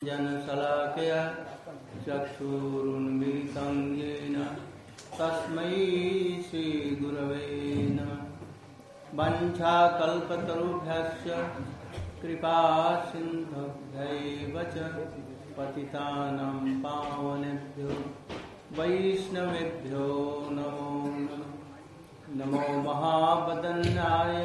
जनशलाकया चक्षुरुन्मिलितं येन तस्मै श्रीगुरवे नमः। वञ्चाकल्पतरुभ्यश्च कृपासिन्धुभ्यैव च पतितानां पावनेभ्यो वैष्णवेभ्यो नमो नमः। नमो महावदन्याय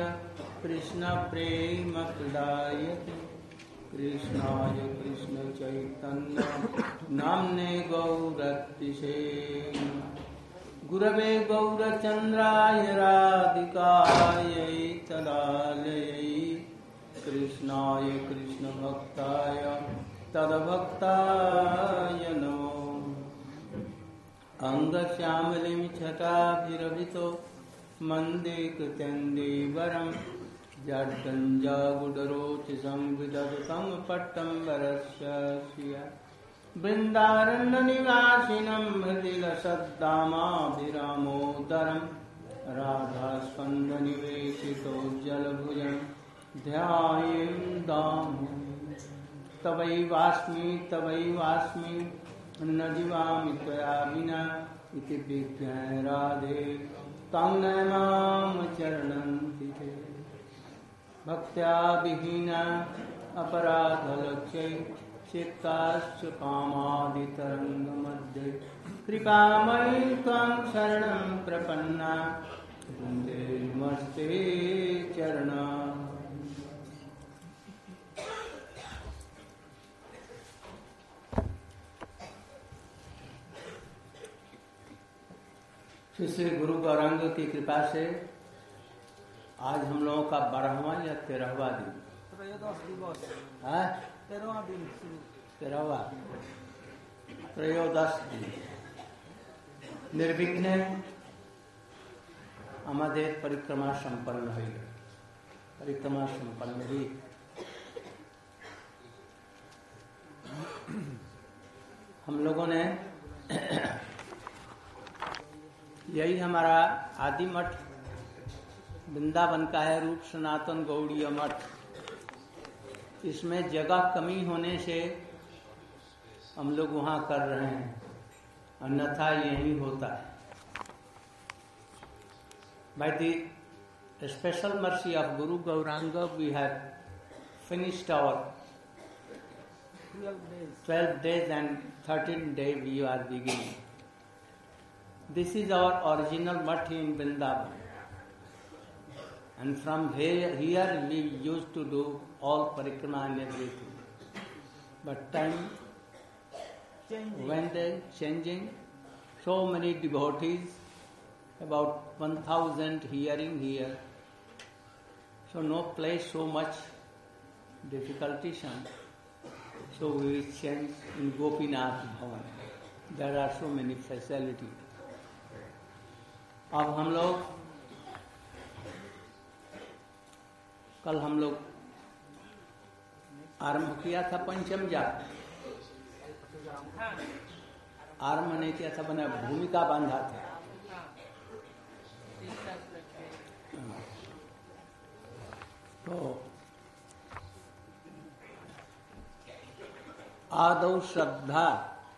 कृष्णप्रेमप्रदायते कृष्णाय कृष्ण चैतन्य नाम्ने गौरतिशे गुरवे गौरचन्द्राय राधिकायै तदालयै कृष्णाय कृष्णभक्ताय तद्भक्ताय नमो। अंगश्यामलिं छटाभिरभितो मन्दे कृत्यन्देवरम् जड्डञ्जागुडरोचि संविदधुतं पट्टम्बरस्य श्रिया वृन्दारण्यनिवासिनं मृदिलसद्दामाभिरामोदरं राधास्पन्दनिवेशितोज्जलभुजं ध्यायेन् तवैवास्मि न जीवामि त्वया विना इति विज्ञाय राधे तं नमाम चरणन्ति ते। भक्त्या विहीना अपराधलक्ष्यै चित्ताश्च कामादितरङ्गमध्ये कृपामयि त्वां शरणं प्रपन्ना वन्दे नमस्ते चरणा। श्री गुरु गौरांग की कृपा से आज हम लोगों का 12वां या 13वां दिन, त्रयोदश दिन निर्विघ्न हमारे परिक्रमा संपन्न हुई। परिक्रमा संपन्न हुई। हम लोगों ने यही हमारा आदि मठ वृंदावन का है, रूप सनातन गौड़ीय मठ। इसमें जगह कमी होने से हम लोग वहाँ कर रहे हैं, अन्यथा यही होता है। By the special mercy of Guru Gauranga, we have finished our 12 days and 13 days we are beginning. This is our original mutt in Vrindavan. And from here we used to do all parikrama and everything. But time went changing. So many devotees, about 1,000 hearing here. So no place, so much difficulties. So we change in Gopinath Bhavan. There are so many facilities. अब हम लोग कल हम लोग आरंभ किया था पंचम जाप। आरंभ नहीं किया था, बना भूमिका बांधा था। तो आदौ श्रद्धा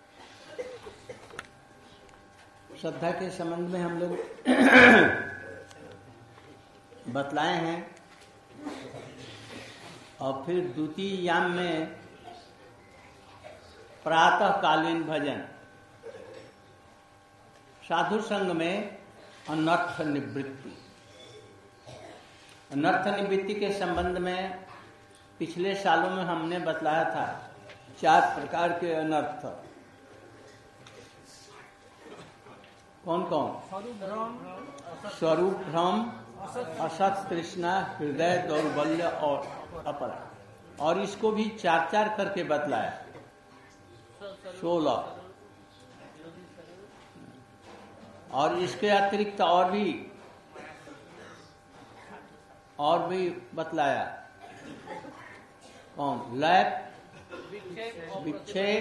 के संबंध में हम लोग बतलाए हैं। और फिर द्वितीय याम में प्रातःकालीन भजन, साधु संग में अनर्थ निवृत्ति। अनर्थ निवृत्ति के संबंध में पिछले सालों में हमने बतलाया था 4 प्रकार के अनर्थ। कौन कौन? स्वरूप भ्रम, असत तृष्णा, हृदय दौर्बल्य और अपराध। और इसको भी 4-4 करके बतलाया, 16। और इसके अतिरिक्त और भी बतलाया। कौन? लय, विक्षेप,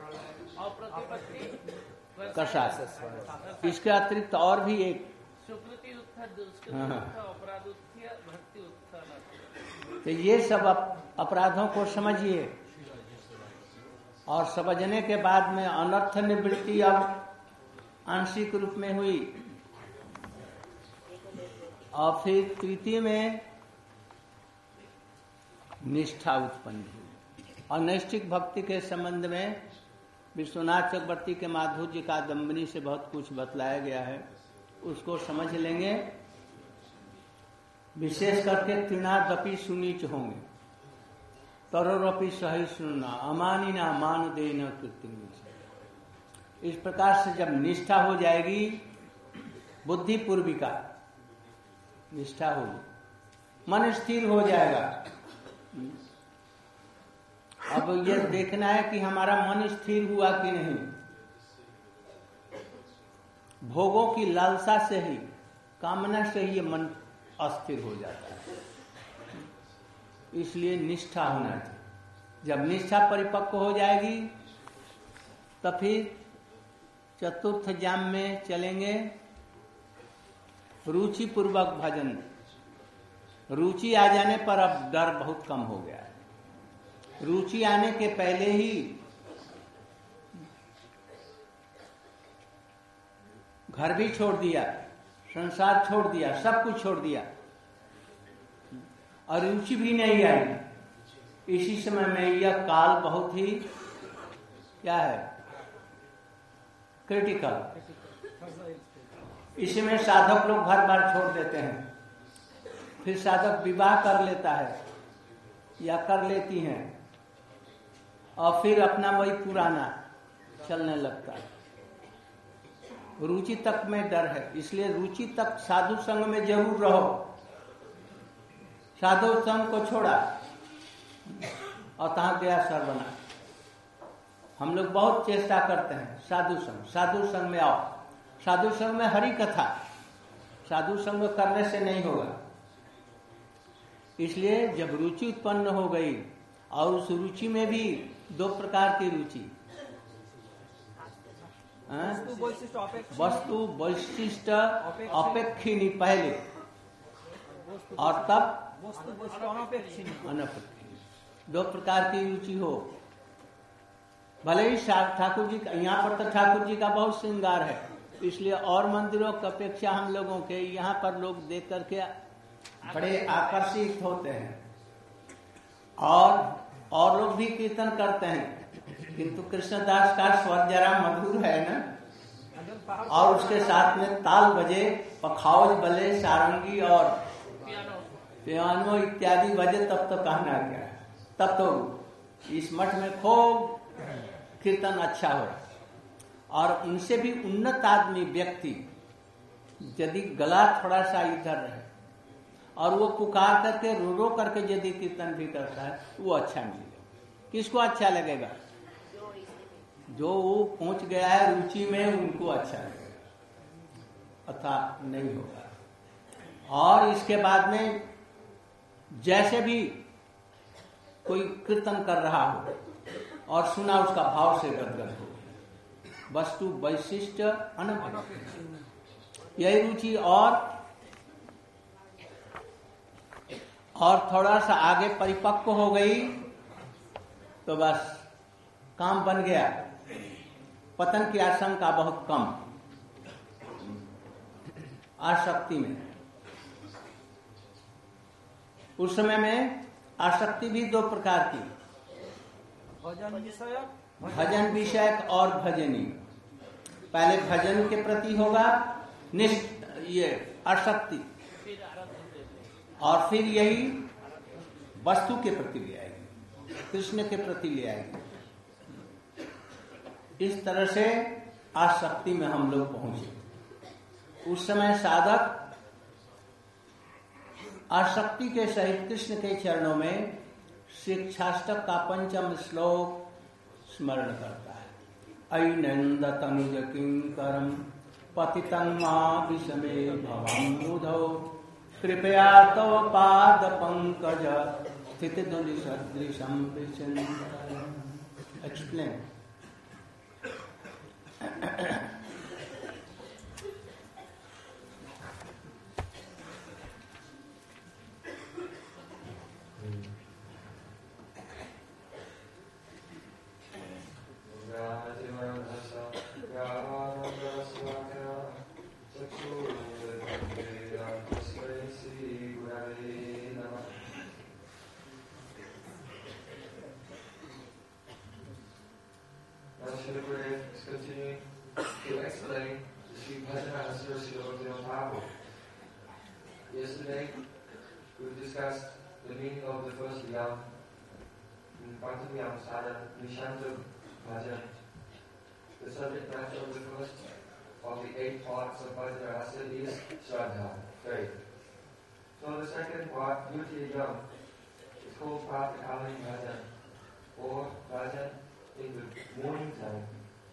कषाय। इसके अतिरिक्त और भी एक तो ये सब अपराधों को समझिए। और समझने के बाद में अनर्थ निवृत्ति अब आंशिक रूप में हुई, और फिर तृतीय में निष्ठा उत्पन्न हुई। और नैष्ठिक भक्ति के संबंध में विश्वनाथ चक्रवर्ती के माधुर्य का दम्बनी से बहुत कुछ बतलाया गया है, उसको समझ लेंगे। विशेष करके तृणादपि सुनीच होंगे, तरोरपि सहिष्णुना अमानिना मान देना कृत्रिम। इस प्रकार से जब निष्ठा हो जाएगी, बुद्धि पूर्विका निष्ठा होगी, मन स्थिर हो जाएगा। अब ये देखना है कि हमारा मन स्थिर हुआ कि नहीं। भोगों की लालसा से ही, कामना से ही ये मन अस्थिर हो जाता है। इसलिए निष्ठा होना चाहिए। जब निष्ठा परिपक्व हो जाएगी तो फिर चतुर्थ जाम में चलेंगे, रुचि पूर्वक भजन। रुचि आ जाने पर अब डर बहुत कम हो गया है। रुचि आने के पहले ही घर भी छोड़ दिया, संसार छोड़ दिया, सब कुछ छोड़ दिया, और रुचि भी नहीं आई। इसी समय में यह काल बहुत ही क्या है, क्रिटिकल। इसमें साधक लोग घर बार छोड़ देते हैं, फिर साधक विवाह कर लेता है या कर लेती हैं, और फिर अपना वही पुराना चलने लगता है। रुचि तक में डर है, इसलिए रुचि तक साधु संग में जरूर रहो। साधु संग को छोड़ा और तहां गया सर्वना। हम लोग बहुत चेष्टा करते हैं साधु संग में आओ। साधु संग में हरि कथा, साधु संग करने से नहीं होगा। इसलिए जब रुचि उत्पन्न हो गई, और उस रुचि में भी दो प्रकार की रुचि, वस्तु वैशिष्ट अपेक्षिनी पहले, और तब अनपेक्षिनी। दो प्रकार की रुचि हो। भले ही ठाकुर जी, यहाँ पर तो ठाकुर जी का बहुत श्रृंगार है, इसलिए और मंदिरों की अपेक्षा हम लोगों के यहाँ पर लोग देख करके बड़े आकर्षित होते हैं, और लोग भी कीर्तन करते हैं, किंतु कृष्णदास का स्वर जरा मधुर है ना, और उसके साथ में ताल बजे, पखावज बले, सारंगी और पियानो इत्यादि बजे, तब तो कहना क्या है। तब तो इस मठ में खूब कीर्तन अच्छा हो। और उनसे भी उन्नत आदमी व्यक्ति यदि गला थोड़ा सा इधर रहे और वो पुकार करके रो रो करके यदि कीर्तन भी करता है, वो अच्छा नहीं लगेगा। किसको अच्छा लगेगा? जो वो पहुंच गया है रुचि में, उनको अच्छा लगेगा, अथा नहीं होगा। और इसके बाद में जैसे भी कोई कीर्तन कर रहा हो और सुना, उसका भाव से गदगद हो, वस्तु वैशिष्ट अनपेक्षित, यही रुचि। और थोड़ा सा आगे परिपक्व हो गई तो बस काम बन गया। पतन की आशंका बहुत कम। आसक्ति में, उस समय में आसक्ति भी दो प्रकार की, भजन विषयक और भजनी। पहले भजन के प्रति होगा ये आसक्ति, और फिर यही वस्तु के प्रति ले आएगी, कृष्ण के प्रति ले आएगी। इस तरह से आसक्ति में हम लोग पहुंचे। उस समय साधक आसक्ति के सहित कृष्ण के चरणों में शिक्षाष्टक का 5वां श्लोक स्मरण करता है। ऐनंद तनुज किंकरम पतितं मां विषमे भवं बुधौ कृपया तव पाद पंकज स्थित धुनि सदृशं विचिन्त। Explain. Srila Prabhupada is continuing to explain the Sri Bhajana Asura Srila Bhaktivinoda Thakur. Yesterday, we discussed the meaning of the first yam, Prathamyam Sadhan, Nishanta Bhajan. The subject matter of the first of the 8 parts of Bhajana Rasa is Shraddha, faith. So the second part, Dvitiya Yam, is called Pratakaline Bhajan, or Bhajan in the morning time.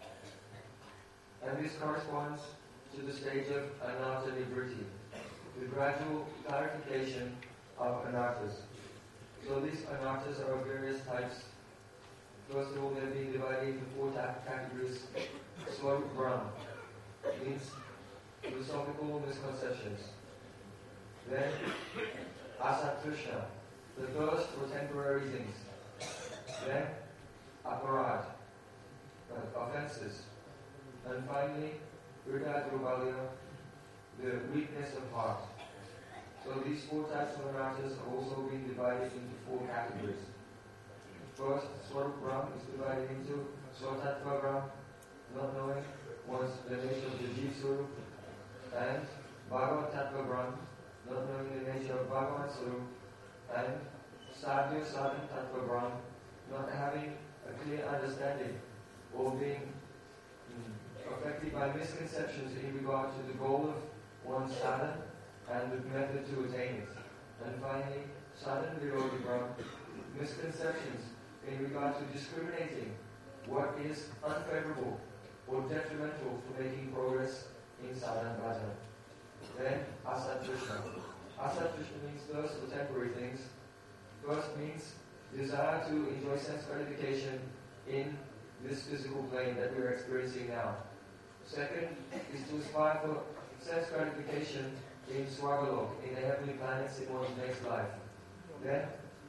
And this corresponds to the stage of Anartha Nivritti, the gradual clarification of anarthas. So these anarthas are of various types. First of all, they're being divided into 4 categories. Swarup Brahm means philosophical misconceptions. Then Asatrishna, the thirst for temporary things. Then Aparad, offenses. And finally, Hridaya, the weakness of heart. So these 4 types of anarthas are also being divided into 4 categories. First, Swarup Brahm is divided into Swatattva Brahm, not knowing one's nature of the Jeev Swarup, and Bhagavat Tattva Brahm, not knowing the nature of Bhagavan Swarup, and Sadhya Sadhan Tattva Brahm, not having a clear understanding or being affected by misconceptions in regard to the goal of one's sadhana and the method to attain it. And finally, Sadhana Virodhi Brahm, misconceptions in regard to discriminating what is unfavorable or detrimental for making progress in sadhana bhajana. Then Asatrishna. Asatrishna means thirst for temporary things. First means desire to enjoy sense gratification in this physical plane that we are experiencing now. Second is to aspire for sense gratification in Swargalok, in the heavenly planets in one's next life. Then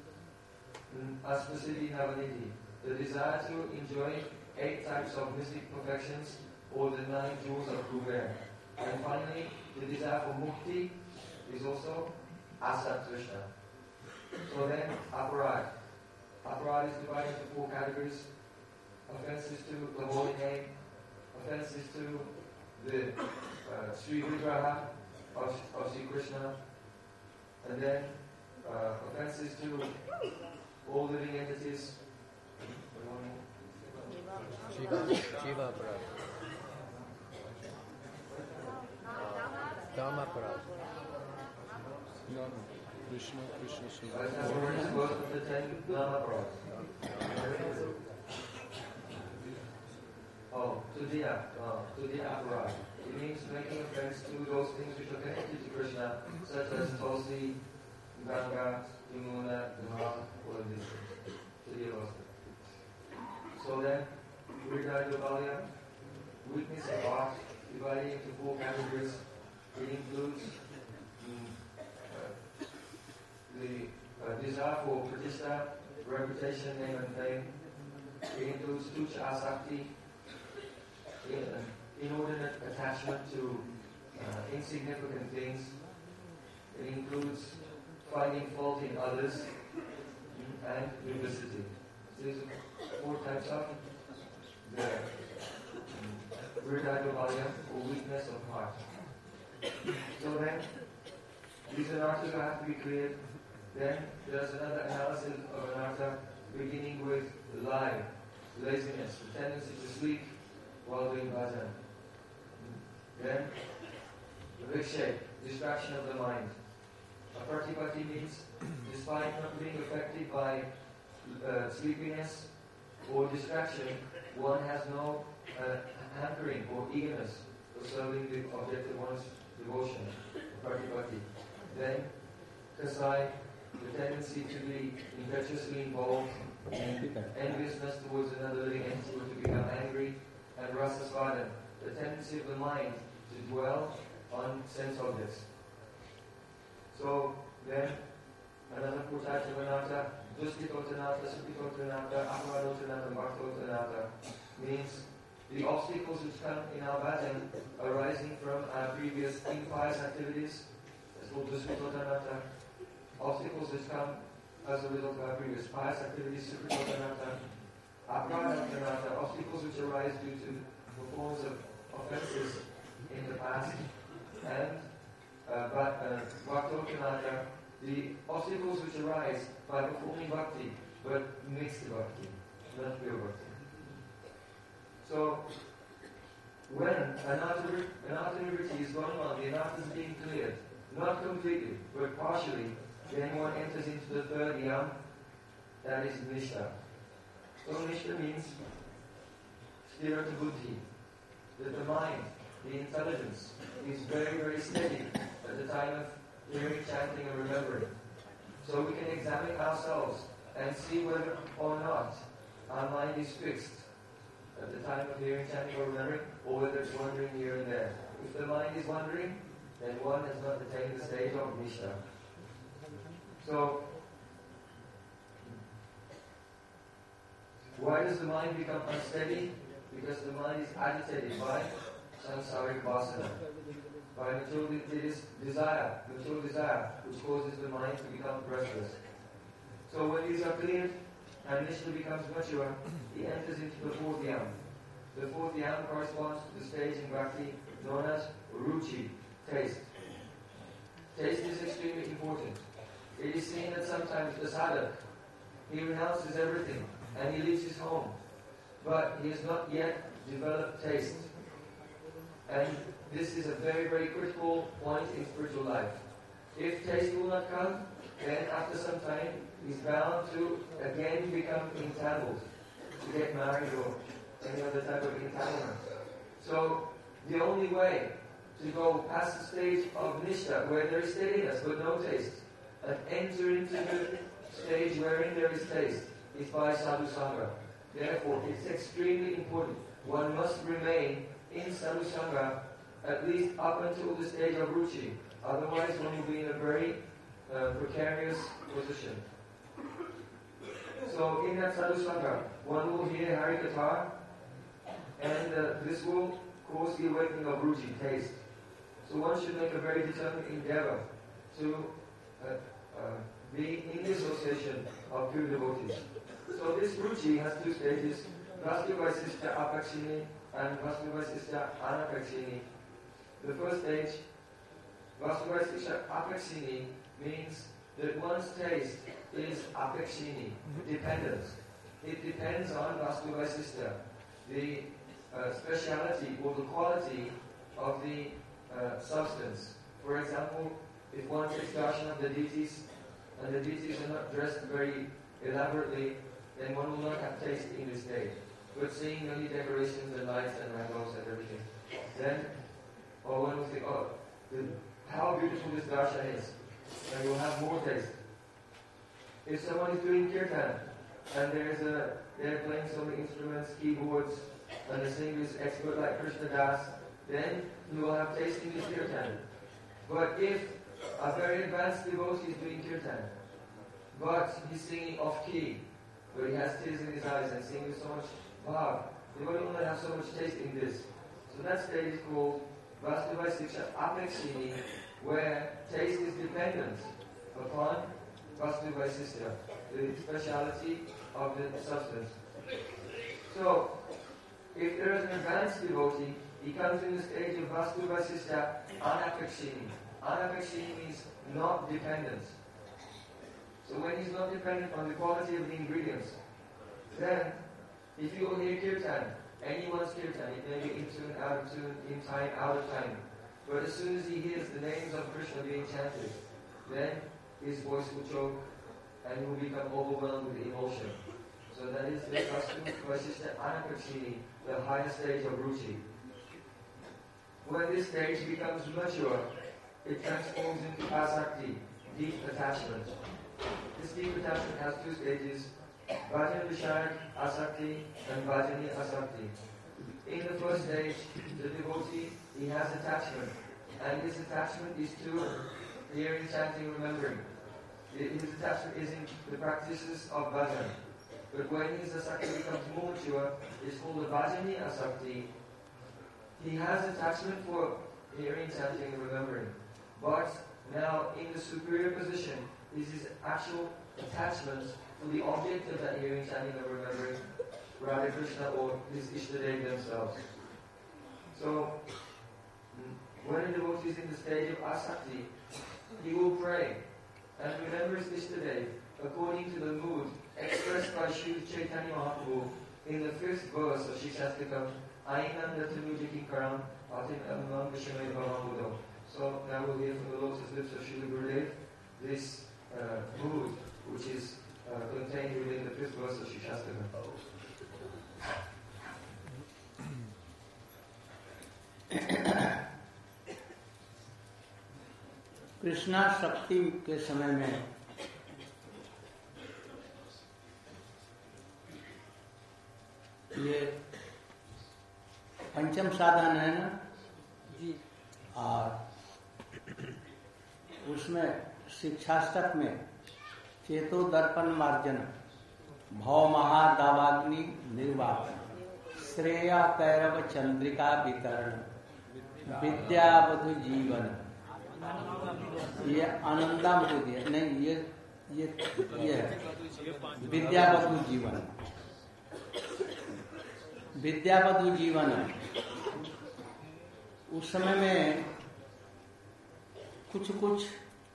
Aspasiddhi Navanidhi, the desire to enjoy 8 types of mystic perfections or the 9 jewels of Kuber. And finally, the desire for mukti is also Asatrishna. So then, Aparad. Aparad is divided into 4 categories. Offenses to the holy name, offenses to the Sri Vigraha of Sri Krishna, and then offenses to all living entities. Shiva Aparad. Dharma Aparad. No. Krishna Shiva. Both of the 10 Dharma Aparads. Tudiya Aparad. It means making offense to those things which are connected to Krishna, such as Tulsi, Ganga, Yamuna, Dhamma, all of these things. Tudiya Aparad. So then, Hridaya, weakness of heart, divided into 4 categories. It includes the desire for pratishtha, reputation, name and fame. It includes tucha asakti, inordinate attachment to insignificant things. It includes finding fault in others and duplicity. So these are 4 types of the Hridaya or weakness of heart. So then, these anarthas have to be cleared. Then there's another analysis of anartha beginning with lie, laziness, the tendency to sleep while doing bhajan. Then vikshepa, distraction of the mind. Apratipatti means despite not being affected by sleepiness or distraction, one has no hankering or eagerness for serving the object of one's devotion. Apratipatti. Then kasai, the tendency to be impetuously involved in enviousness towards another living entity or to become angry, and rasasvada, the tendency of the mind to dwell on sense objects. So then, another 4 types of anartha, Dustitotanartha, Supitotanartha, Aparadotanartha, Bhaktotanartha, means the obstacles which come in our bhajan arising from our previous impious activities, that's called Dustitotanartha. Obstacles which come as a result of our previous pious activities, Supitotanartha. Aparadotanartha, obstacles which arise arise due to performance of offenses in the past, and Bhakti-Kanata, the obstacles which arise by performing bhakti, but mixed bhakti, not pure bhakti. So, when anartha-nivritti is going on, the anartha is being cleared, not completely, but partially, then one enters into the third yam, that is nishta. So nishta means sthirata buddhi, that the mind, the intelligence, is very, very steady at the time of hearing, chanting, and remembering. So we can examine ourselves and see whether or not our mind is fixed at the time of hearing, chanting, or remembering, or whether it's wandering here and there. If the mind is wandering, then one has not attained the stage of nishta. So, why does the mind become unsteady? Because the mind is agitated by samsaric vasana, by material desire, which causes the mind to become restless. So when these are cleared and nishta becomes mature, he enters into the fourth yam. The fourth yam corresponds to the stage in bhakti known as ruchi, taste. Taste is extremely important. It is seen that sometimes the sadhak, he renounces everything and he leaves his home, but he has not yet developed taste. And this is a very, very critical point in spiritual life. If taste will not come, then after some time, he's bound to again become entangled, to get married or any other type of entanglement. So, the only way to go past the stage of nishta, where there is steadiness but no taste, and enter into the stage wherein there is taste, is by sadhu sangha. Therefore, it's extremely important. One must remain in sadhu sangha at least up until the stage of ruchi. Otherwise, one will be in a very precarious position. So, in that sadhu sangha, one will hear Harikatha, and this will cause the awakening of ruchi, taste. So, one should make a very determined endeavor to be in the association of pure devotees. So this ruchi has two stages, Vastuvaisishta Apakshini and Vastuvaisishta Anapakshini. The first stage, Vastuvaisishta Apakshini, means that one's taste is apakshini, dependence. It depends on Vastuvaisishta, the speciality or the quality of the substance. For example, if one takes darshan of the deities, and the deities are not dressed very elaborately, then one will not have taste in this stage. But seeing many decorations and lights and rainbows and everything, then one will think, oh, how beautiful this darshan is, and you'll have more taste. If someone is doing kirtan, and they're playing so many instruments, keyboards, and the singer is expert like Krishna Das, then you will have taste in this kirtan. But if a very advanced devotee is doing kirtan, but he's singing off key, but he has tears in his eyes and singing with so much bhav, he will not have so much taste in this. So that stage is called Vastuvaisishta Apakshini, where taste is dependent upon Vastuvaisishta, the speciality of the substance. So, if there is an advanced devotee, he comes in the stage of Vastuvaisishta Anapakshini. Anapakshini means not dependent. So when he's not dependent on the quality of the ingredients, then if you will hear kirtan, anyone's kirtan, it may be in tune, out of tune, in time, out of time. But as soon as he hears the names of Krishna being chanted, then his voice will choke and he will become overwhelmed with emotion. So that is the Vastuvaisishta Anapakshini, the highest stage of ruchi. When this stage becomes mature, it transforms into asakti, deep attachment. This deep attachment has two stages, Bhajan Vishayak Asakti and Bhajani Asakti. In the first stage, the devotee, he has attachment, and this attachment is to hearing, chanting, remembering. His attachment is in the practices of bhajan. But when his asakti becomes more mature, it's called the Bhajani Asakti. He has attachment for hearing, chanting, and remembering. But now, in the superior position, is his actual attachment to the object of that hearing, chanting, and remembering. Radha Krishna or his Ishtadev themselves. So, when a devotee is in the stage of asakti, he will pray and remember his Ishtadev according to the mood expressed by Sri Chaitanya Mahaprabhu in the 5th verse of Shikshastakam, Ainanda Tanujaki Karam, Atin Amam Vishamay Bhavamudo. So now we'll hear from the lotus lips of Srila Gurudev this mood which is contained within the 5th verse of Shikshastakam. Krishna शक्ति के समय में ये पंचम साधन है ना जी, और उसमें शिक्षाष्टक में चेतो दर्पण मार्जन, भव महादावाग्नि निर्वापन, श्रेया कैरव चंद्रिका वितरण, विद्यावधु जीवन, ये आनंदामृत है नहीं, ये है विद्यावधु जीवन। विद्यावधु जीवन उस समय में कुछ कुछ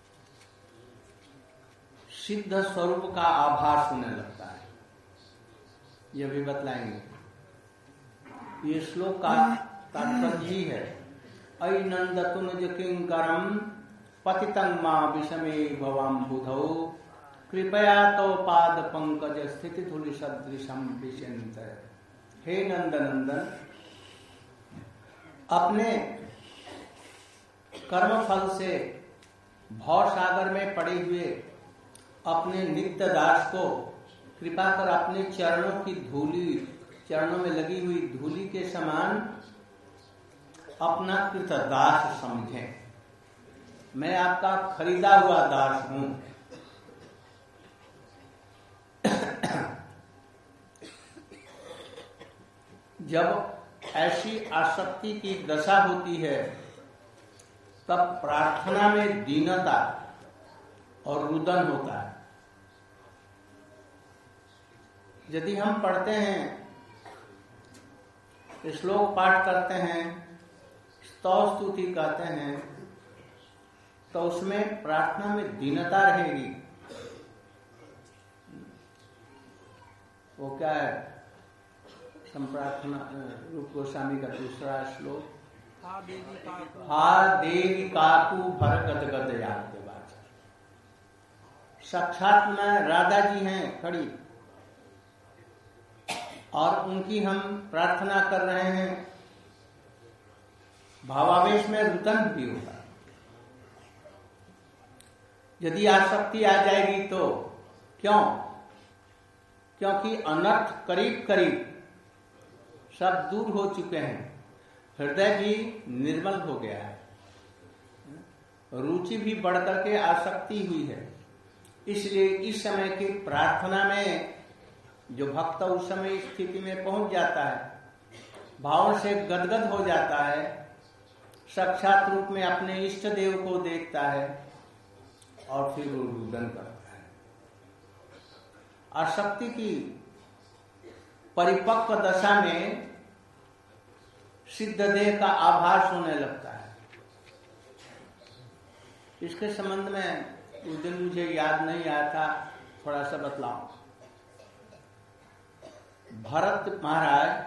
सिद्ध स्वरूप का आभास होने लगता है, यह भी बतलाएंगे। ये श्लोक का तात्पर्य ही है, ऐनंदतुनुज किंकरम पतितं मा विषमे भवाम बुधौ कृपया तो पाद पंकज स्थिति धूलि सदृशम विचिंत। हे नंदनंदन, अपने कर्म फल से भव सागर में पड़े हुए अपने नित्य दास को कृपा कर अपने चरणों की धूली, चरणों में लगी हुई धूली के समान अपना कृत दास समझें। मैं आपका खरीदा हुआ दास हूं। जब ऐसी आसक्ति की दशा होती है तब प्रार्थना में दीनता और रुदन होता है। यदि हम पढ़ते हैं, श्लोक पाठ करते हैं, स्तव स्तुति कहते हैं, तो उसमें प्रार्थना में दीनता रहेगी। वो क्या है? संप्रार्थना रूप गोस्वामी का दूसरा श्लोक, हा देवी काकू भर गद गद याद के बाद। साक्षात में राधा जी हैं खड़ी और उनकी हम प्रार्थना कर रहे हैं, भावावेश में रुदन भी होगा। यदि आसक्ति आ जाएगी तो क्यों? क्योंकि अनर्थ करीब करीब सब दूर हो चुके हैं, हृदय भी निर्मल हो गया है, रुचि भी बढ़कर के आसक्ति हुई है। इसलिए इस समय की प्रार्थना में जो भक्त उस समय स्थिति में पहुंच जाता है, भाव से गदगद हो जाता है, साक्षात रूप में अपने इष्ट देव को देखता है और फिर वो रुदन करता है। आसक्ति की परिपक्व दशा में सिद्ध देह का आभास होने लगता है। इसके संबंध में उस दिन मुझे याद नहीं आया था, थोड़ा सा बतलाऊं। भरत महाराज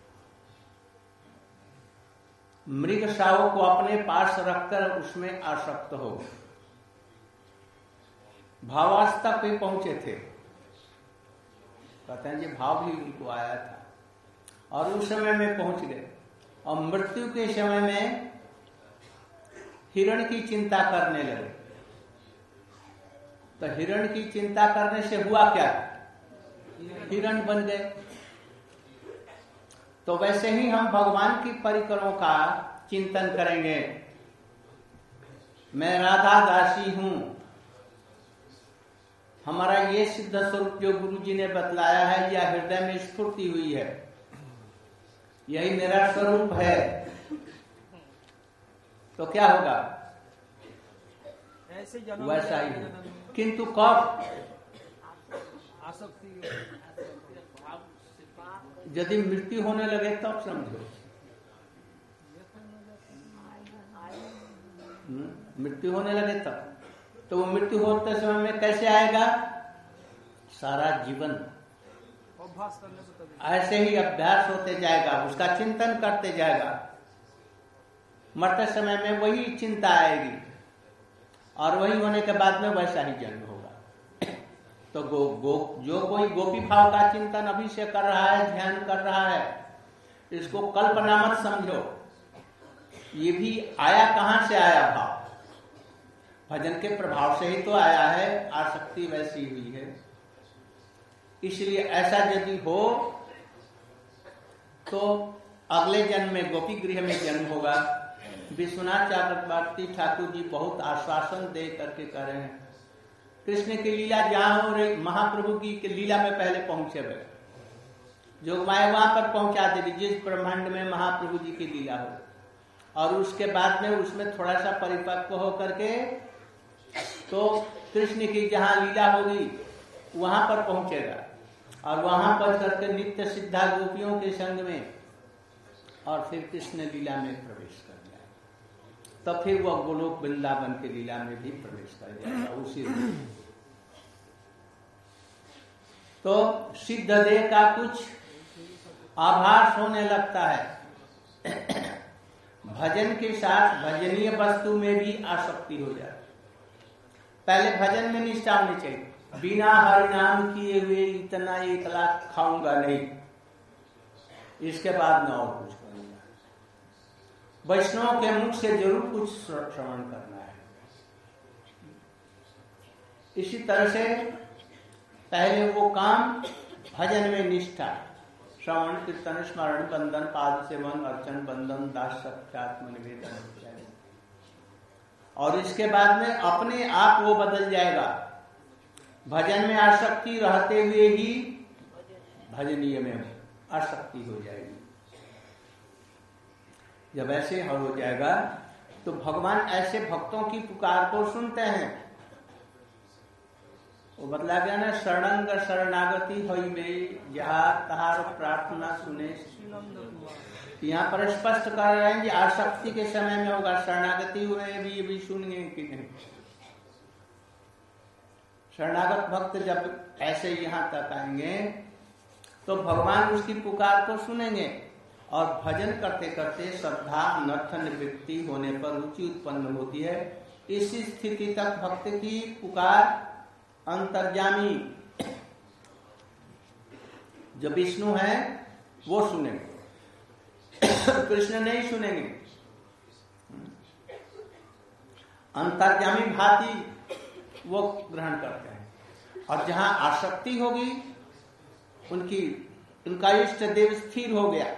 मृग शावक को अपने पास रखकर उसमें आसक्त हो गए, भावावस्था पे पहुंचे थे। कहते हैं जी भाव भी उनको आया था और उस समय में पहुंच गए। और मृत्यु के समय में हिरण की चिंता करने लगे। तो हिरण की चिंता करने से हुआ क्या? हिरण बन गए। तो वैसे ही हम भगवान की परिकरों का चिंतन करेंगे। मैं राधा दासी हूं, हमारा ये सिद्ध स्वरूप जो गुरु जी ने बतलाया है या हृदय में स्फूर्ति हुई है, यही मेरा स्वरूप है। तो क्या होगा? वैसा ही। किंतु कब? यदि मृत्यु होने लगे तब समझो। मृत्यु होने लगे तब, तो वो मृत्यु होते समय में कैसे आएगा? सारा जीवन ऐसे ही अभ्यास होते जाएगा, उसका चिंतन करते जाएगा। मरते समय में वही चिंता आएगी और वही होने के बाद में वैसा ही जन्म होगा। तो जो कोई गोपी भाव का चिंतन अभी से कर रहा है, ध्यान कर रहा है, इसको कल्पना मत समझो। ये भी आया कहां से आया भाव? भजन के प्रभाव से ही तो आया है, आसक्ति वैसी हुई है। इसलिए ऐसा यदि हो तो अगले जन्म में गोपी गृह में जन्म होगा। विश्वनाथ चक्रवर्ती ठाकुर जी बहुत आश्वासन दे करके कह रहे हैं, कृष्ण की लीला जहां हो रही, महाप्रभु की लीला में पहले पहुंचे हुए, जो माया वहां पर पहुंचा देगी जिस ब्रह्मांड में महाप्रभु जी की लीला हो, और उसके बाद में उसमें थोड़ा सा परिपक्व होकर के तो कृष्ण की जहां लीला होगी वहां पर पहुंचेगा और वहां पर करके नित्य सिद्धा गोपियों के संग में और फिर कृष्ण लीला में प्रवेश कर जाएगा। तब फिर वह गोलोक वृंदावन की लीला में भी प्रवेश कर जाएगा उसी रूप। तो सिद्ध देह का कुछ आभास होने लगता है। भजन के साथ भजनीय वस्तु में भी आसक्ति हो जाती। पहले भजन में निष्ठा होनी चाहिए, बिना हरि नाम किए हुए इतना 1 लाख खाऊंगा नहीं, इसके बाद न और कुछ करूंगा। वैष्णव के मुख से जरूर कुछ श्रवण करना है। इसी तरह से पहले वो काम, भजन में निष्ठा, श्रवण कीर्तन स्मरण बंधन पाद सेवन अर्चन बंधन दास सत्यात्म निवेदन, और इसके बाद में अपने आप वो बदल जाएगा। भजन में आसक्ति रहते हुए ही भजनीय में आसक्ति हो जाएगी। जब ऐसे हो जाएगा तो भगवान ऐसे भक्तों की पुकार को सुनते हैं। वो बतला गया ना, शरणंग शरणागति होई में जहाँ तहार प्रार्थना सुने। यहाँ पर स्पष्ट कर रहे हैं कि आसक्ति के समय में होगा, शरणागति हुए भी सुनेंगे कि नहीं। शरणागत भक्त जब ऐसे यहाँ तक आएंगे तो भगवान उसकी पुकार को सुनेंगे और भजन करते करते श्रद्धा अनर्थ निवृत्ति होने पर रुचि उत्पन्न होती है। इसी स्थिति तक भक्त की पुकार अंतर्यामी जो विष्णु है वो सुनेंगे, कृष्ण नहीं सुनेंगे। अंतर्यामी भांति वो ग्रहण करते हैं। और जहां आसक्ति होगी, उनका इष्ट देव स्थिर हो गया,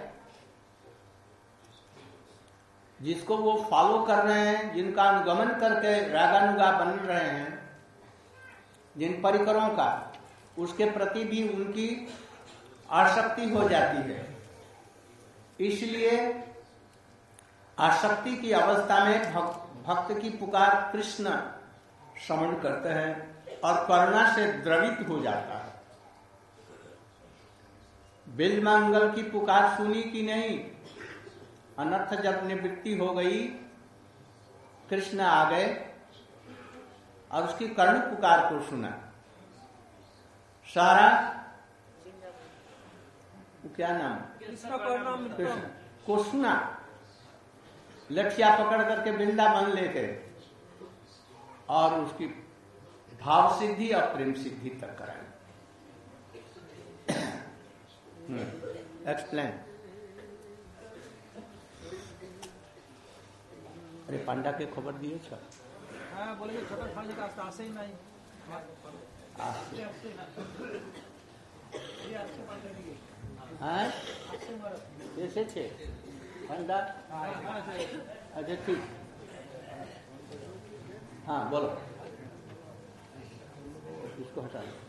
जिसको वो फॉलो कर रहे हैं, जिनका अनुगमन करके रागानुगा बन रहे हैं, जिन परिकरों का, उसके प्रति भी उनकी आसक्ति हो जाती है। इसलिए आसक्ति की अवस्था में भक्त की पुकार कृष्ण श्रवण करते हैं और करुणा से द्रवित हो जाता है। बिल मंगल की पुकार सुनी कि नहीं, अनर्थ जब निवृत्ति हो गई, कृष्ण आ गए और उसकी करुण पुकार को सुना। सारा क्या नाम, कृष्ण को सुना, लठिया पकड़ करके वृंदावन लेके और उसकी भाव सिद्धि और प्रेम सिद्धि तक कराई। एक्सप्लेन। अरे पांडा के खबर दिए छ? हाँ, बोले छोटा खाने का आसे ही नहीं। हाँ, कैसे थे पांडा? अच्छा ठीक, हाँ बोलो, इसको हटा लो।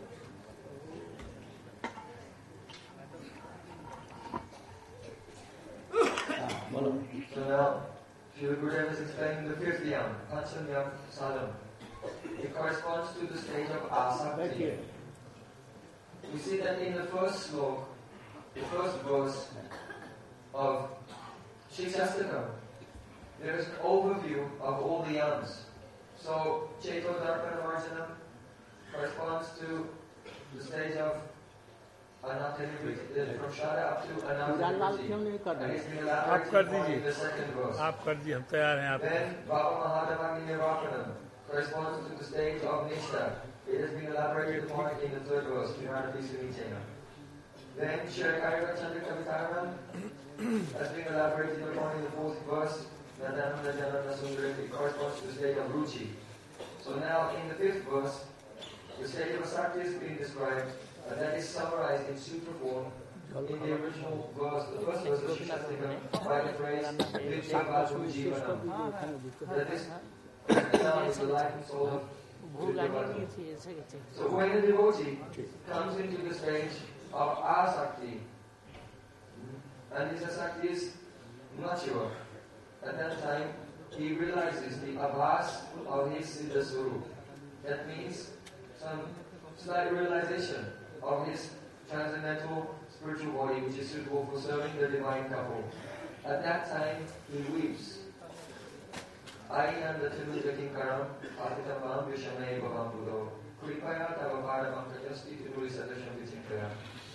बोलो। So now, Srila Gurudev is explaining the 5th yam, Pancham Sadham. It corresponds to the stage of asakti. We see that in the first sloka, the first verse of Shikshastakam, there is an overview of all the yams. So, Cheto Darpana Marjanam corresponds to the stage of Anatanivriti, from Shada up to Anatanivriti. And it's been elaborated more in the second verse. आप कर दीजिए, हम तैयार हैं आप. Then, Bhava Mahadavani Nirvapanam corresponds to the stage of Nishtha. It has been elaborated upon in the third verse, Vinarabhisunichena. Then, Shirakaira Chandrika Vitaranam has been elaborated upon in the fourth verse, Nadananda Jananda Sundarati. It corresponds to the state of Ruchi. So now, in the fifth verse, the state of Asakti is being described, and that is summarized in sutra form in the original verse, the first verse of Shikshastakam, by the phrase, Vidyavadu Jivanam. That this now is the life and soul of Vidyavadu. So when a devotee comes into the stage of Asakti, and his Asakti is mature, at that time he realizes the abhas of his Siddha Swarup. That means some slight realization of his transcendental spiritual body, which is suitable for serving the divine couple. At that time, he weeps. Ainanda Tinuja Kinkaram, Atitamam Vishame Bhavam Buddho, Kripaya Tavaparamam Kajasti Tinuri Sadasham Vichinkaya.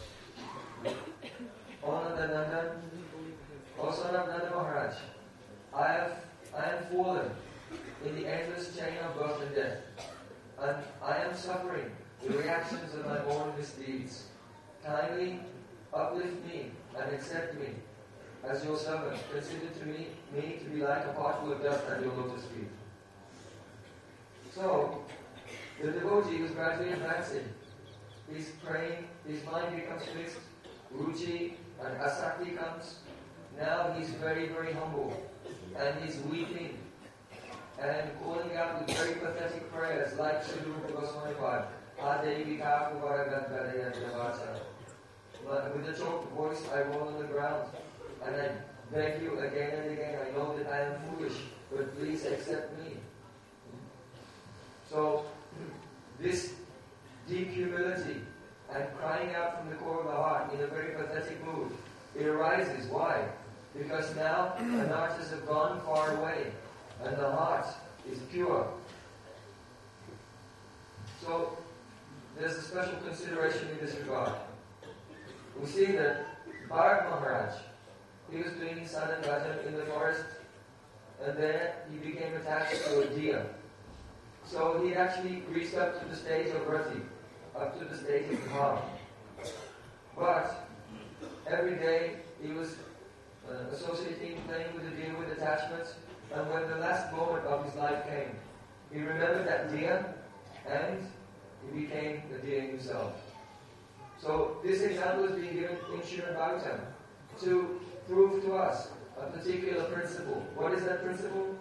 O Nandanandan, O son of Nanda Maharaj, I am fallen in the endless chain of birth and death, and I am suffering the reactions of my own misdeeds. Kindly uplift me and accept me as your servant. Consider me to be like a particle of dust at your lotus feet. So, the devotee is gradually advancing. He's praying, his mind becomes fixed, ruchi and asakti comes. Now he's very, very humble, and he's weeping and calling out with very pathetic prayers like Sri Rupa Goswami Pad. With a choked voice, I roll on the ground and I beg you again and again. I know that I am foolish, but please accept me. So, this deep humility and crying out from the core of the heart in a very pathetic mood, it arises. Why? Because now anarthas have gone far away and the heart is pure. So, there's a special consideration in this regard. We see that Bharat Maharaj, he was doing his sadhana bhajan in the forest, and then he became attached to a deer. So he actually reached up to the stage of rati, up to the stage of bhav. But every day he was associating, playing with the deer with attachments, and when the last moment of his life came, he remembered that deer, and he became the deer himself. So this example is being given in Srimad Bhagavatam to prove to us a particular principle. What is that principle?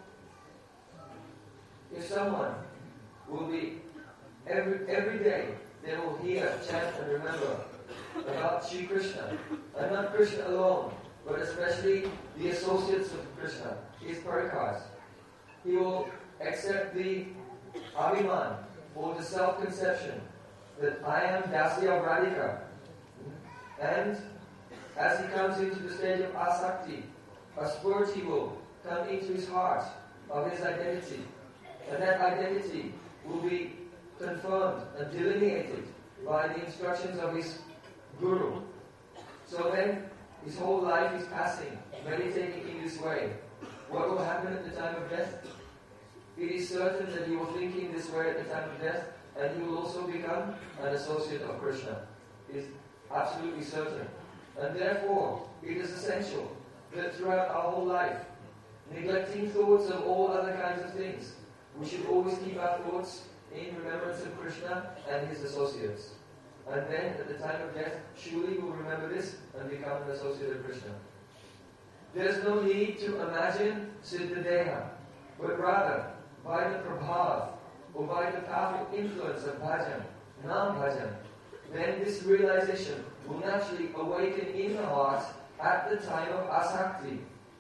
If someone will be every day they will hear, chant and remember about Sri Krishna, and not Krishna alone, but especially the associates of Krishna, his parikars. He will accept the abhiman, or the self-conception, that I am Dasya of Radhika. And as he comes into the stage of asakti, a spurti will come into his heart of his identity. And that identity will be confirmed and delineated by the instructions of his guru. So then, his whole life is passing, meditating in this way. What will happen at the time of death? It is certain that he will think in this way at the time of death, and he will also become an associate of Krishna. It is absolutely certain. And therefore, it is essential that throughout our whole life, neglecting thoughts of all other kinds of things, we should always keep our thoughts in remembrance of Krishna and his associates. And then, at the time of death, surely we will remember this and become an associate of Krishna. There is no need to imagine Siddhadeha, but rather, by the prabhav, or by the powerful influence of bhajan, nam bhajan, then this realization will naturally awaken in the heart at the time of asakti.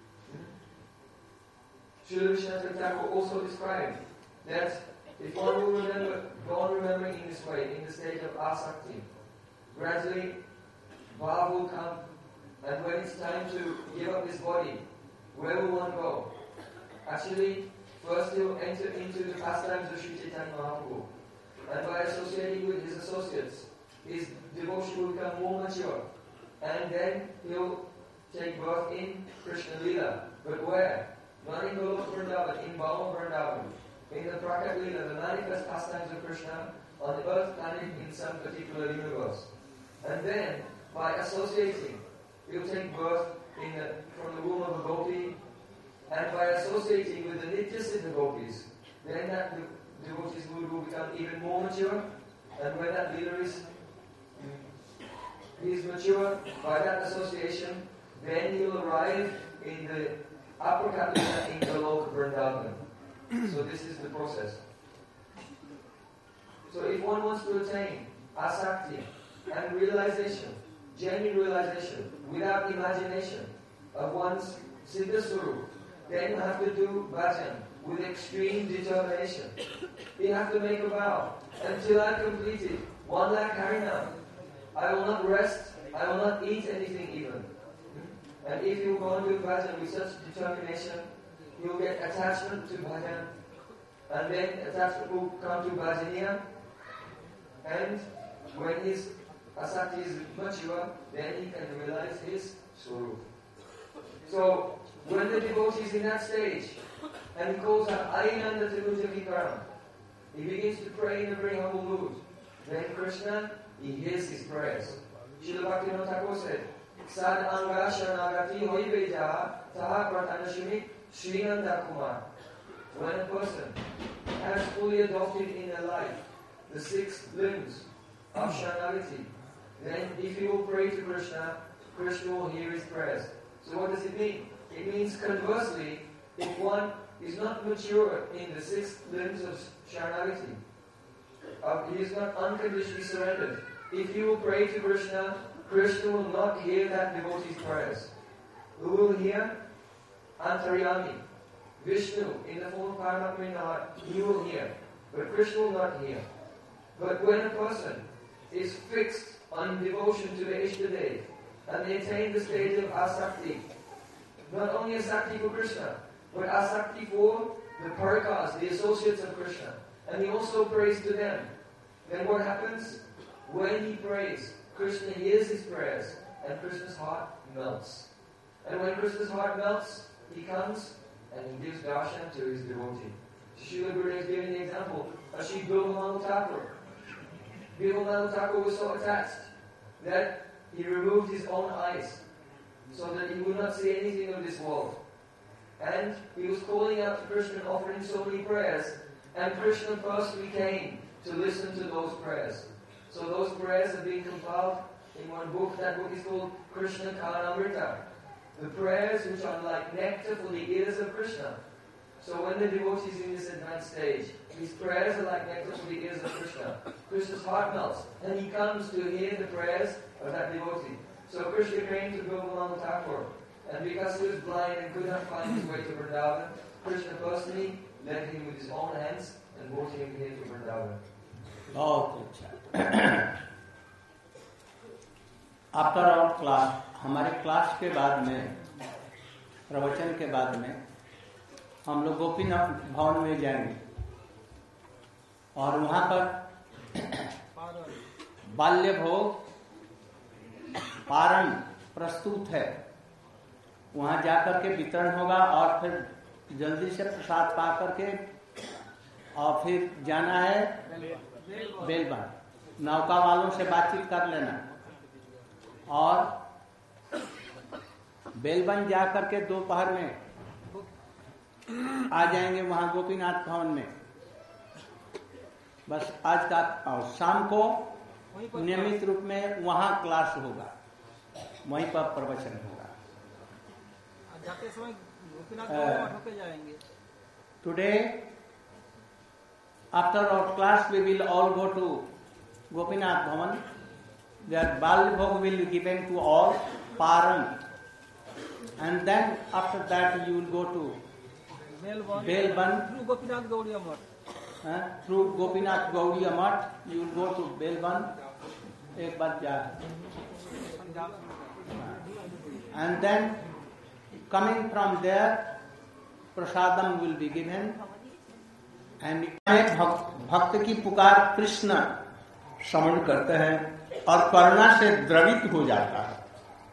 Srila Vishwanath Thakur also described that if one will go on remembering in this way, in the stage of asakti, gradually bhav will come And when it's time to give up this body, where will one go? Actually, first he'll enter into the pastimes of Sri Chaitanya Mahaprabhu. And by associating with his associates, his devotion will become more mature. And then he'll take birth in Krishna Lila. But where? Not in Golok Vrindavan, in Bhava Vrindavan. In the Prakat Lila, the manifest pastimes of Krishna on the earth planet in some particular universe. And then, by associating, he'll take birth from the womb of a gopi. And by associating with the Nitya Siddha gopis, then that devotee's mood will become even more mature. And when that leader is mature, by that association, then he will arrive in the upper Kapila in Golok Vrindavan. So this is the process. So if one wants to attain asakti and realization, genuine realization, without imagination of one's Siddha Swarup, then you have to do bhajan with extreme determination. You have to make a vow. Until I complete it, 1 lakh harinam, I will not rest, I will not eat anything even. And if you go on to bhajan with such determination, you will get attachment to bhajan, and then attachment will come to bhajaniya, and when his asakti is mature, then he can realize his swarup. So, when the devotee is in that stage, and he calls out Ainanda Tributa Vikaram, he begins to pray in a very humble mood. Then Krishna, he hears his prayers. Srila Bhaktivinoda Thakur said, Sad anga shanagati hoibeja taha pratanashimi Srinanda Kumar. When a person has fully adopted in their life the 6 limbs of Shanagati, then if he will pray to Krishna, Krishna will hear his prayers. So what does it mean? It means conversely, if one is not mature in the 6 limbs of Shanagati, he is not unconditionally surrendered. If you will pray to Krishna, Krishna will not hear that devotee's prayers. Who will hear? Antaryami. Vishnu, in the form of Paramatma in the heart, he will hear. But Krishna will not hear. But when a person is fixed on devotion to the Ishtadev, and they attain the stage of asakti, not only asakti for Krishna, but asakti for the Parakas, the associates of Krishna, and he also prays to them, then what happens? When he prays, Krishna hears his prayers, and Krishna's heart melts. And when Krishna's heart melts, he comes and he gives darshan to his devotee. Srila Gurudev is giving the example of Sri Bilvamananda Thakur. Bilvamananda Thakur was so attached that he removed his own eyes so that he would not see anything of this world. And he was calling out to Krishna and offering so many prayers, and Krishna personally came to listen to those prayers. So those prayers have been compiled in one book. That book is called Krishna Karnamrita. The prayers which are like nectar for the ears of Krishna. So when the devotee is in this advanced stage, his prayers are like nectar for the ears of Krishna. Krishna's heart melts, and he comes to hear the prayers of that devotee. So Krishna came to Bilvamananda Thakur, and because he was blind and could not find his way to Vrindavan, Krishna personally led him with his own hands and brought him here to Vrindavan. बहुत अच्छा। After our class, हमारे class के बाद में, प्रवचन के बाद में हम लोग गोपीनाथ भवन में जाएंगे और वहां पर बाल्य भोग पारण प्रस्तुत है। वहां जाकर के वितरण होगा और फिर जल्दी से प्रसाद पा करके और फिर जाना है बेलबन। नौका वालों से बातचीत कर लेना और बेलबन जाकर के दोपहर में आ जाएंगे वहां गोपीनाथ भवन में। बस आज का और शाम को नियमित रूप में वहां क्लास होगा, वहीं पर प्रवचन होगा। जाते समय गोपीनाथ भवन होके जाएंगे। Today after our class we will all go to Gopinath Bhavan. Their Balya Bhog will be given to all, Paran. And then after that you will go to Belban. Through Gopinath Gaudiya Math. Through Gopinath Gaudiya Math you will go to Belban. एक बार जा and then coming from there, prasadam will be given. And भक्त की पुकार कृष्ण श्रवण करते हैं और करुणा से द्रवित हो जाता है।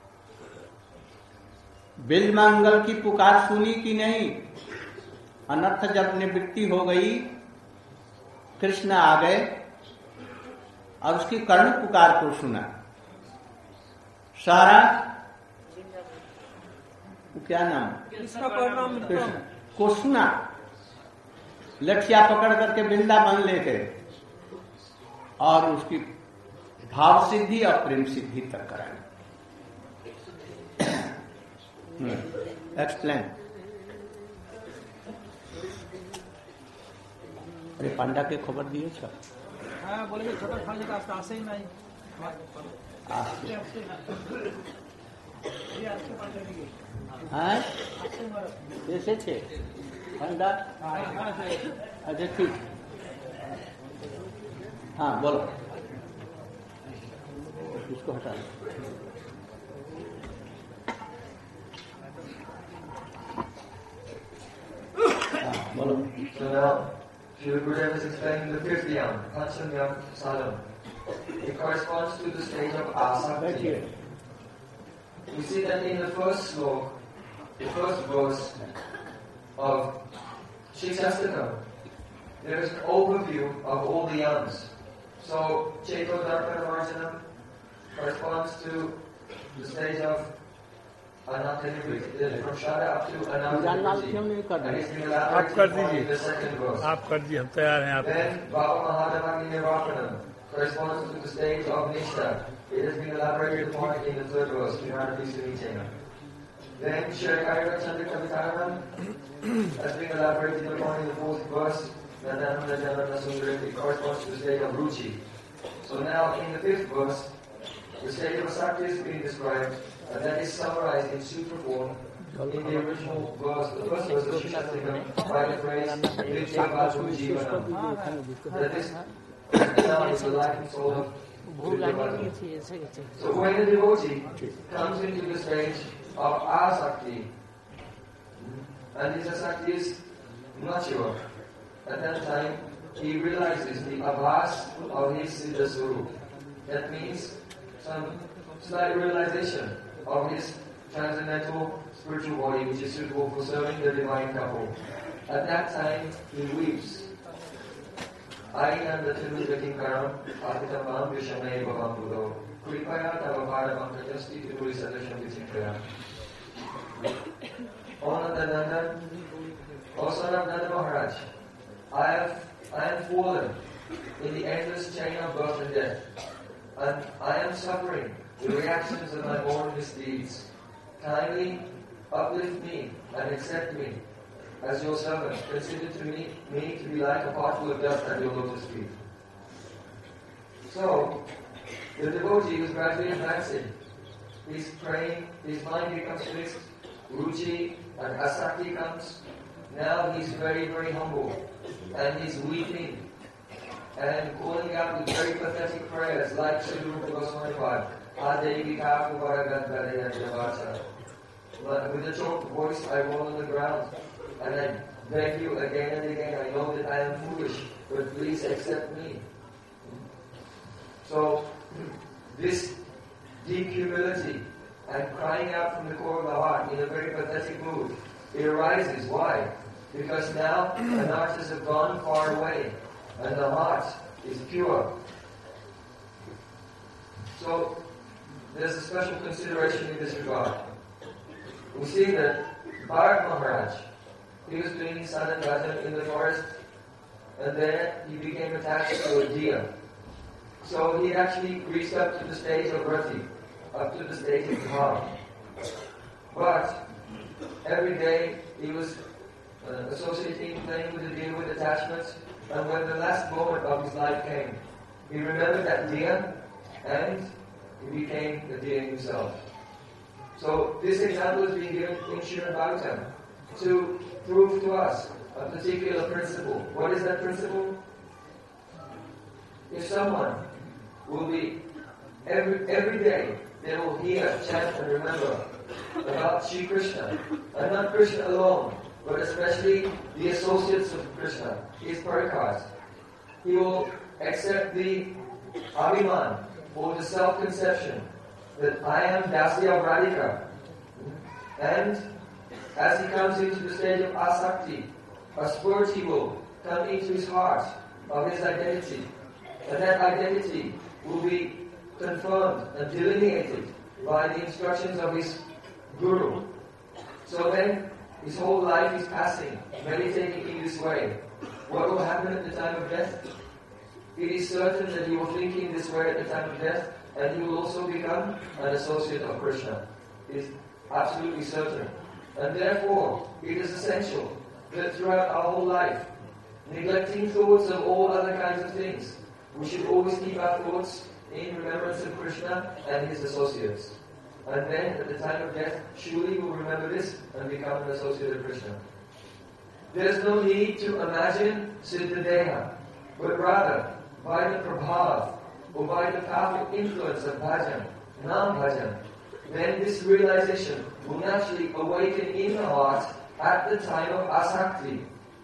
बिल्वमंगल की पुकार सुनी कि नहीं, अनर्थ जब निवृत्ति हो गई, कृष्ण आ गए और उसकी करुण पुकार को सुना। सारा क्या नाम, कृष्ण को सुना, लठिया पकड़ करके वृंदावन ले गए और उसकी भाव सिद्धि और प्रेम सिद्धि तक कराई। एक्सप्लेन। अरे पांडा के खबर दिए छ? हाँ बोले छोटा खाने का आशा ही नहीं। हाँ कैसे छे पांडा? अच्छा ठीक, हाँ बोलो, इसको हटा लो। बोलो। So now, Srila Gurudev is explaining the fifth yam, Pancham Yam Sadam. It corresponds to the stage of asakti. We see that in the first sloka, the first verse of Shikshastakam, there is an overview of all the yams. So, Cheto Darpana Marjanam corresponds to the stage of Anantanivritti, from Shada up to Anantanivritti. And it's been elaborated in the second verse. आप कर दीजिए, हम तैयार हैं। आप Then, Bhava Mahadavani Nirvapanam corresponds to the stage of Nishtha. It has been elaborated upon in the third verse, Vinarabhisunichena. Then, Shirakaira Chandrikavitaranam has been elaborated upon in the fourth verse, Nadananda Janana Sundaram. It corresponds to the stage of Ruchi. So now, in the fifth verse, the stage of Asakti is being described, and that is summarized in sutra form in the original verse, the first verse of Shikshastakam, by the phrase, Nityavadu Jivanam. That is, now is the life and soul of Nityavadu. So when the devotee comes into the stage of Asakti, and this Asakti is mature, at that time he realizes the abhas of his Siddha Swarup. That means some slight realization of his transcendental spiritual body, which is suitable for serving the divine couple. At that time, he weeps. Ainanda Tiruja Kinkaram, Atitamam Vishamay Bhavam Buddho, Kripaya Tavapadavam Katasti Tiruri Sadasham Vichitraya. O Nandananda, O son of Nanda Maharaj, I am fallen in the endless chain of birth and death, and I am suffering the reactions of my own misdeeds. Kindly uplift me and accept me as your servant. Consider to me to be like a particle of dust at your lotus feet. So, the devotee was gradually advancing. He's praying, his mind becomes fixed, Ruchi and Asakti comes. Now he's very, very humble, and he's weeping and calling out with very pathetic prayers like Sri Rupa Goswami Pad. But with a choked voice, I roll on the ground and I beg you again and again. I know that I am foolish, but please accept me. So, this deep humility and crying out from the core of the heart in a very pathetic mood, it arises. Why? Because now anarthas have gone far away and the heart is pure. So, there's a special consideration in this regard. We see that Bharat Maharaj, he was doing sadhana bhajan in the forest, and then he became attached to a deer. So he actually reached up to the stage of rati, up to the stage of bhav. But every day he was associating, playing with the deer with attachments, and when the last moment of his life came, he remembered that deer, and he became the deer himself. So this example is being given in Srimad Bhagavatam to prove to us a particular principle. What is that principle? If someone will be every day they will hear, chant and remember about Sri Krishna, and not Krishna alone, but especially the associates of Krishna, his parikaras. He will accept the abhiman, or the self-conception, that I am Dasya Radhika. And as he comes into the stage of asakti, a spurti will come into his heart of his identity. And that identity will be confirmed and delineated by the instructions of his guru. So when his whole life is passing, meditating in this way, what will happen at the time of death? It is certain that he will think in this way at the time of death, and he will also become an associate of Krishna. It is absolutely certain. And therefore, it is essential that throughout our whole life, neglecting thoughts of all other kinds of things, we should always keep our thoughts in remembrance of Krishna and his associates. And then, at the time of death, surely we will remember this and become an associate of Krishna. There is no need to imagine Siddhadeha, but rather, by the prabhav, or by the powerful influence of bhajan, nam bhajan, then this realization will naturally awaken in the heart at the time of asakti.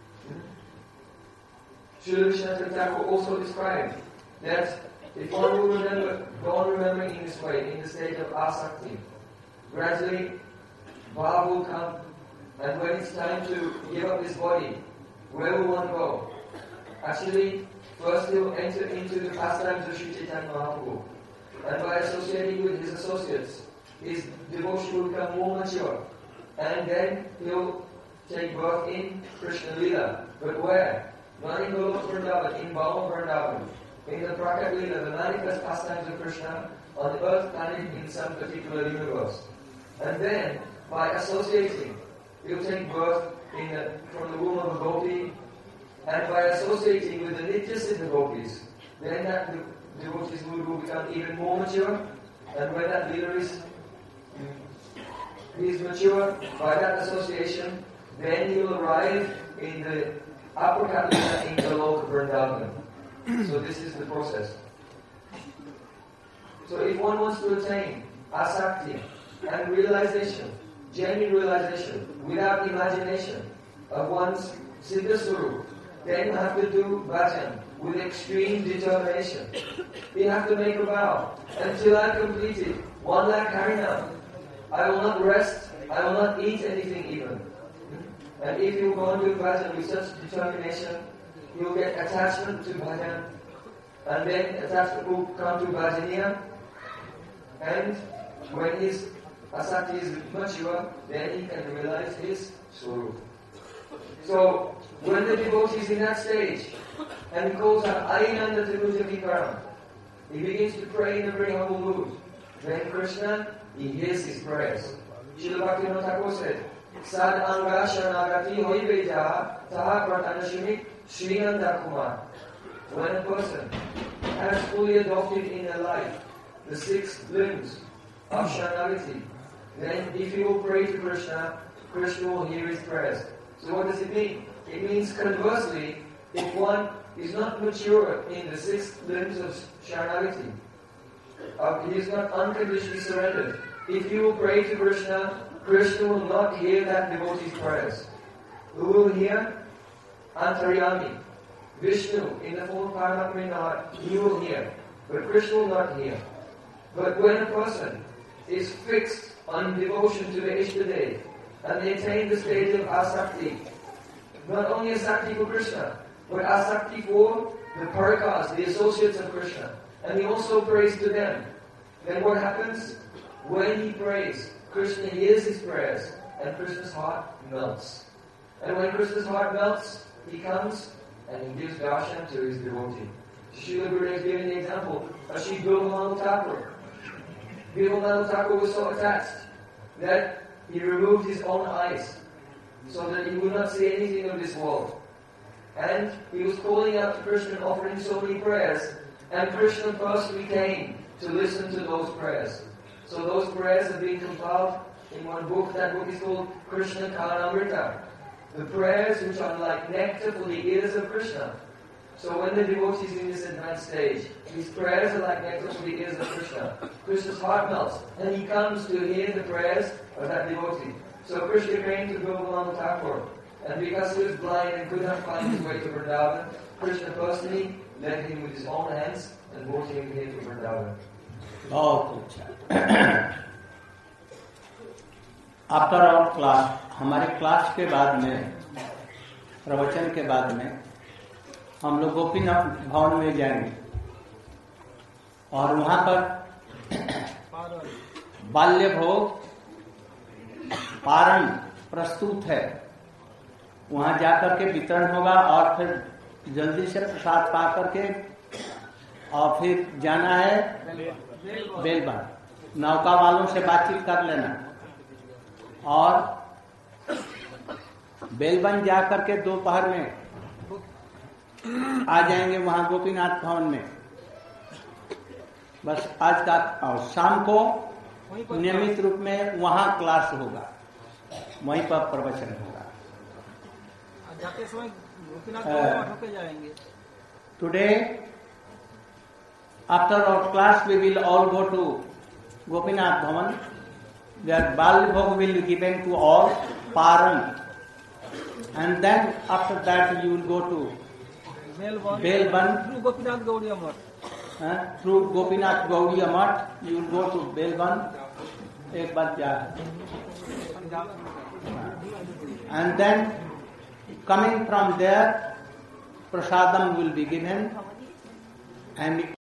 Srila Vishwanath Thakur also described that if one will go on remembering in this way, in the state of asakti, gradually bhav will come, and when it's time to give up this body, where will one go? Actually, first he will enter into the pastimes of Sri Chaitanya Mahaprabhu, and by associating with his associates, his devotion will become more mature, and then he'll take birth in Krishna Leela. But where? Not in Golok Vrindavan, in Bhauma Vrindavan, in the Prakat Leela, the manifest pastimes of Krishna on the earth planet in some particular universe. And then, by associating, he'll take birth from the womb of a gopi, and by associating with the Nitya Siddha gopis, then that devotee's mood will become even more mature, and when that leader is mature by that association, then he will arrive in the upper Katlina in the Loka Vrindavan. So this is the process. So if one wants to attain asakti and realization, genuine realization, without imagination of one's Siddha Swarup, then you have to do bhajan with extreme determination. You have to make a vow. Until I complete it, 1 lakh harinam, I will not rest, I will not eat anything even. And if you go on to bhajan with such determination, you will get attachment to bhajan, and then attachment will come to bhajaniya, and when his asakti is mature, then he can realize his swarup. So, when the devotee is in that stage, and he calls out, Ainanda Tanuja Vikaram, he begins to pray in a very humble mood. Then Krishna, he hears his prayers. Srila Bhaktivinoda Thakur said, Sad anga shanagati hoibeja taha pratanashimit Srinanda Kumar. When a person has fully adopted in their life the 6 limbs of Shanagati, then if he will pray to Krishna, Krishna will hear his prayers. So what does it mean? It means conversely, if one is not mature in the 6 limbs of Shanagati, he is not unconditionally surrendered. If you will pray to Krishna, Krishna will not hear that devotee's prayers. Who will hear? Antaryami. Vishnu, in the form of Paramatma, he will hear. But Krishna will not hear. But when a person is fixed on devotion to the Ishtadev, and they attain the stage of asakti, not only asakti for Krishna, but asakti for the parikaras, the associates of Krishna, and he also prays to them, then what happens? When he prays, Krishna hears his prayers, and Krishna's heart melts. And when Krishna's heart melts, he comes and he gives darshan to his devotee. Srila Gurudev is giving the example of Sri Bilvamananda Thakur. Bilvamananda Thakur was so attached that he removed his own eyes so that he would not see anything of this world. And he was calling out to Krishna and offering so many prayers, and Krishna personally came to listen to those prayers. So those prayers have been compiled in one book. That book is called Krishna Karnamrita. The prayers which are like nectar for the ears of Krishna. So when the devotee is in this advanced stage, his prayers are like nectar to the ears of Krishna. Krishna's heart melts, and he comes to hear the prayers of that devotee. So Krishna came to Gokulam Thakur, and because he was blind and could not find his way to Vrindavan, Krishna personally led him with his own hands and brought him here to Vrindavan. बहुत अच्छा। After our class, हमारे class के बाद में, प्रवचन के बाद में हम लोग गोपीनाथ भवन में जाएंगे और वहां पर बाल्य भोग पारण प्रस्तुत है, वहां जाकर के वितरण होगा और फिर जल्दी से प्रसाद पा करके और फिर जाना है बेलबन। नौका वालों से बातचीत कर लेना और बेलबन जाकर के दोपहर में आ जाएंगे वहां गोपीनाथ भवन में। बस आज का और शाम को नियमित रूप में वहां क्लास होगा, वहीं पर प्रवचन होगा। जाते समय गोपीनाथ भवन होकर जाएंगे। Today after our class we will all go to Gopinath Bhavan, where Bal Bhog will be given to all, Paran, and then after that you will go to Belban. Through Gopinath Gaudiya Math. Through Gopinath Gaudiya Math you will go to Belban, एक बार जा, and then coming from there prasadam will be given and